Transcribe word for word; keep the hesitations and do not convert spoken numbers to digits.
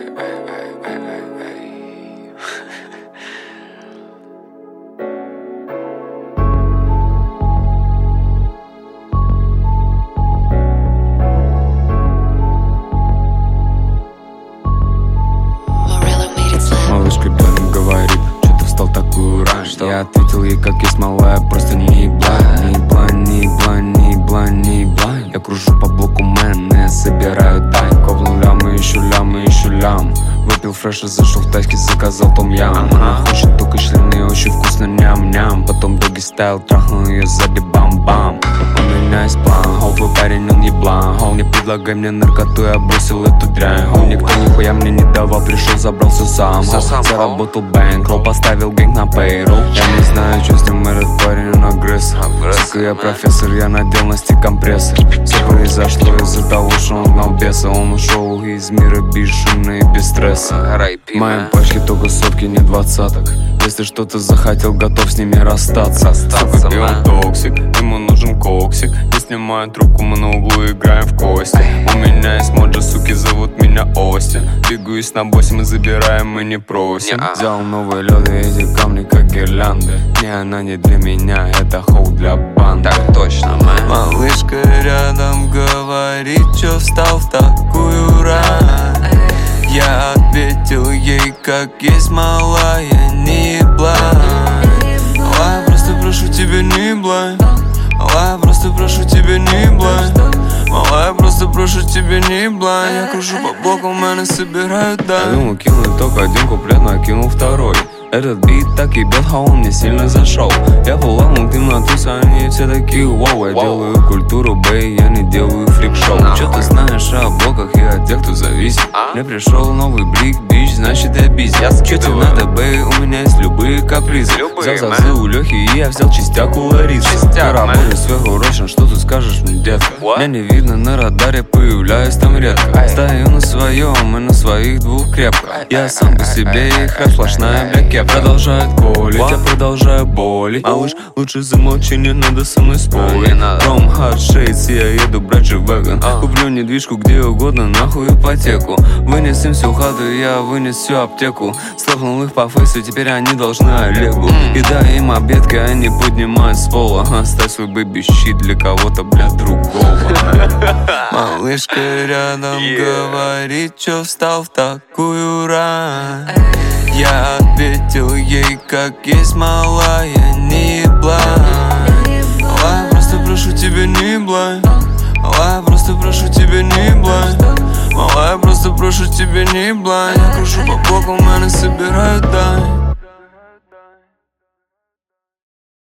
Малышка рядом говорит, что ты встал такую рань. Я ответил ей, как есть, малая, просто не ебла. Не ебла, не ебла, не ебла, не ебла. Я кружу по блоку мэн, собираю дань. Ковнул лямы, ищу лямы, ищу лям. Выпил фреша, зашел в тачке, заказал том-ям. Она хочет только члены, очень вкусно, ням-ням. Потом доги стайл, трахнул ее сзади, бам-бам. У меня есть план, хопый парень, он еблан. Хоу, не предлагай мне наркоту, я бросил эту дрянь. Хоу, никто нихуя мне не давал, пришел, забрался сам. Хоу, заработал бэнк, роу, поставил гэнг на пейрол. Я не знаю, что с ним этот парень, он агрессор. Сука, я профессор, я надел на стик компрессор. Все произошло из-за того, что он гнал беса. Он ушел из мира бесшумно и без стресса. В моей пачке только сотки, не двадцаток. Если что-то захотел, готов с ними расстаться. Сука, он токсик, ему нужен коксик. Не снимаю трубку, мы на углу играем в кости. У меня есть моджа, суки, зовут меня Остин. Двигаюсь на боссе, мы забираем, мы не просим. Взял новые лёды, эти камни как гирлянды. Не, она не для меня, это хоу для банды. Так точно, мэн. Малышка рядом говорит, чё встал в такую рань. Я ответил ей, как есть, малая, не ебла. Малая, просто прошу тебя, не ебла. Малая, просто прошу тебя, не ебла. Малая, просто прошу тебя, не ебла. Я кружу по блоку, мене собирают, да. Я думал, кинуть только один куплет, но кинул второй. Этот бит так ебет, а он мне сильно зашел. Я выламал темноту, они все такие вау. Я делаю культуру, бэй, я не делаю фрик-шоу. Че ты знаешь о блоках и о тех, кто зависит? Мне пришел новый блик, бич, значит я бизи. Че тебе надо, бэй, у меня есть любые капризы. Взял зазы у Лехи и я взял чистяк у Ларисы. Я работаю сверхурочно, что ты скажешь мне, детка? Меня не видно на радаре, появляюсь там редко. Стою на своем и на своих двух крепко. Я сам по себе и хэп, сплошная бляке. Продолжает колить, я продолжаю болеть. Малыш, лучше замолчи, не надо со мной спорить. From Hard Shades, я еду брать же веган. Куплю недвижку где угодно, нахуй ипотеку. Вынес им всю хату, я вынес всю аптеку. Слопнул их по фейсу, теперь они должны Олегу. И дай им обедки, они поднимают с пола. Оставь свой бэби-щит для кого-то, бля, другого. Малышка рядом говорит, чё встал в такую рань. Я ответил ей, как есть, малая, не ебла. Малая, просто прошу тебя, не ебла. Малая, просто прошу тебя, не ебла. Малая, просто прошу тебя, не ебла. Я кружу по блоку, мене собирают, да.